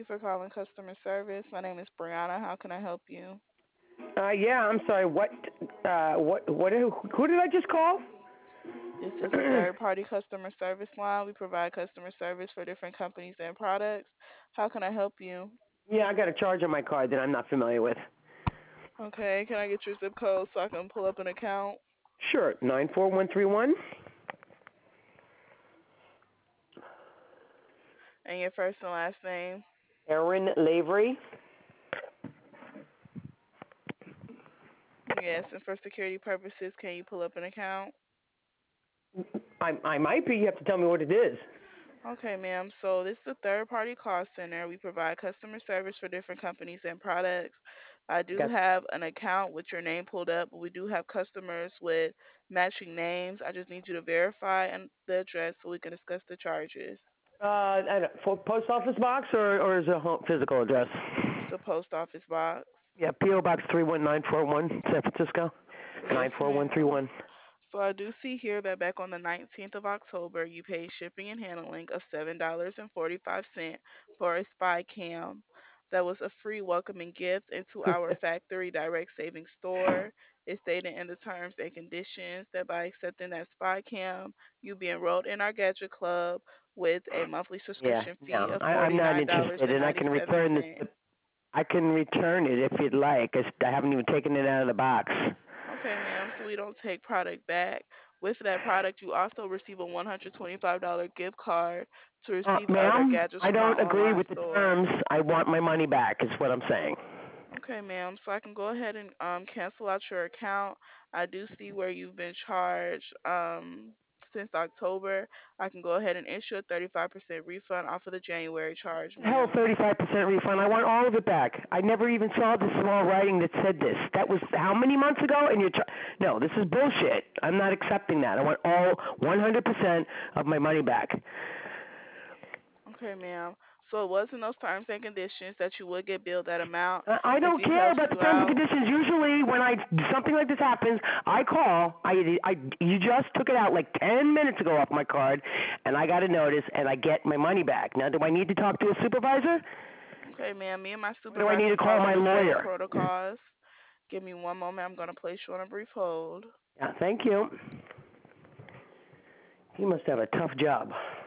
you for calling customer service. My name is Brianna. How can I help you? Yeah, I'm sorry. Who did I just call? This is a third party customer service line. We provide customer service for different companies and products. How can I help you? Yeah, I got a charge on my card that I'm not familiar with. Okay, can I get your zip code so I can pull up an account? Sure, 94131. And your first and last name? Erin Lavery. Yes, and for security purposes, can you pull up an account? I might be. You have to tell me what it is. Okay, ma'am. So this is a third-party call center. We provide customer service for different companies and products. I I do got. have an account with your name pulled up, but we do have customers with matching names. I just need you to verify and the address so we can discuss the charges. I don't, for post office box or is it a home, physical address? It's a post office box. Yeah, PO Box 31941, San Francisco, Yes, ma'am. 94131. So I do see here that back on the 19th of October, you paid shipping and handling of $7.45 for a spy cam. That was a free welcoming gift into our factory direct savings store. It stated in the terms and conditions that by accepting that spy cam, you'll be enrolled in our gadget club with a monthly Yeah, subscription fee no, of I'm not interested, and I can return this. $49.97. I can return it if you'd like. I haven't even taken it out of the box. Okay, ma'am. So we don't take product back. With that product, you also receive a $125 gift card to receive other Ma'am, gadgets I from our don't agree online with the store. terms. I want my money back, is what I'm saying. Okay, ma'am. So I can go ahead and cancel out your account. I do see where you've been charged since October. I can go ahead and issue a 35% refund off of the January charge, Hell, ma'am. 35% refund. I want all of it back. I never even saw this small writing that said this. That was how many months ago? And no, this is bullshit. I'm not accepting that. I want all 100% of my money back. Okay, ma'am. So it was in those terms and conditions that you would get billed that amount. I If don't this care helps about the you terms and out. conditions. Usually, when something like this happens, I call. You just took it out like 10 minutes ago off my card, and I got a notice, and I get my money back. Now, do I need to talk to a supervisor, Okay, ma'am. Me and my or do I need supervisor to call follow my the same lawyer? protocols. Give me one moment. I'm going to place you on a brief hold. Yeah, thank you. He must have a tough job.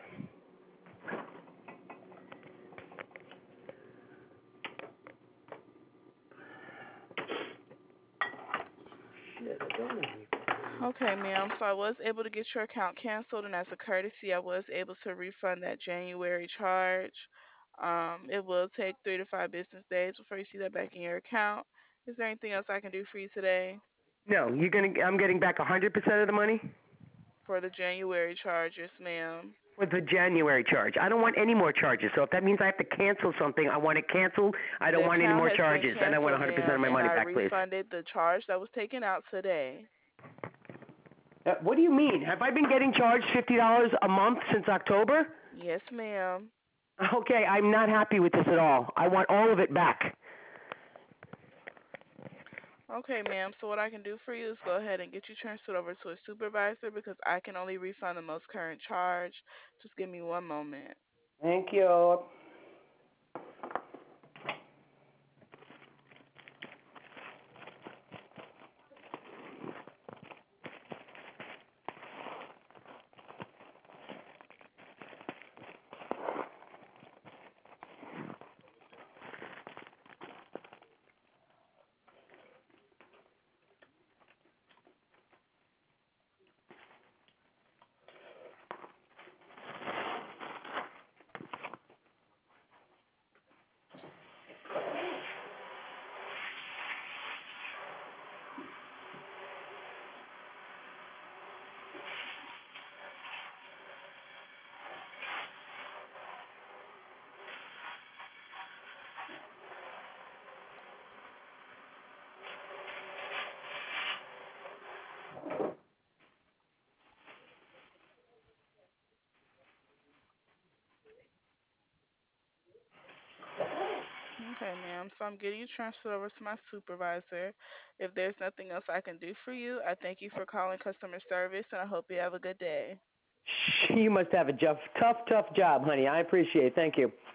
Shit, I don't need Okay, ma'am. So I was able to get your account canceled, and as a courtesy, I was able to refund that January charge. It will take 3 to 5 business days before you see that back in your account. Is there anything else I can do for you today No, you're gonna. I'm getting back 100% of the money for the January charge? Yes, ma'am. for the January charge. I don't want any more charges. So if that means I have to cancel something, I want it canceled. I don't The want any account more has been charges, and I want canceled, 100% of ma'am, my and money I back, please. refunded the charge that was taken out today. What do you mean? Have I been getting charged $50 a month since October? Yes, ma'am. Okay, I'm not happy with this at all. I want all of it back. Okay, ma'am. So what I can do for you is go ahead and get you transferred over to a supervisor because I can only refund the most current charge. Just give me one moment. Thank you. Okay, ma'am. So I'm getting you transferred over to my supervisor. If there's nothing else I can do for you, I thank you for calling customer service and I hope you have a good day. You must have a tough job, honey. I appreciate it. Thank you.